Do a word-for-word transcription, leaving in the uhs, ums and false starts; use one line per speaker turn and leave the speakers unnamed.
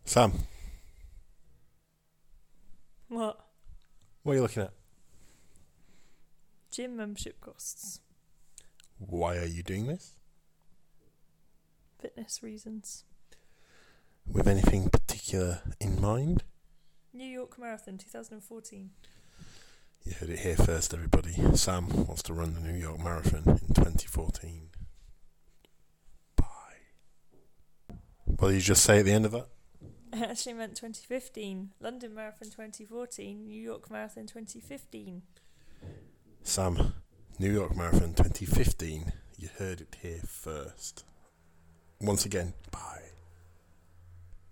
Sam,
What?
what are you looking at?
Gym membership costs.
Why are you doing this?
Fitness reasons.
With anything particular in mind?
New York Marathon twenty fourteen.
You heard it here first, everybody. Sam wants to run the New York Marathon in twenty fourteen. Bye. What did you just say at the end of that?
I actually meant twenty fifteen. London Marathon twenty fourteen. New York Marathon twenty fifteen.
Sam, New York Marathon twenty fifteen. You heard it here first. Once again, bye.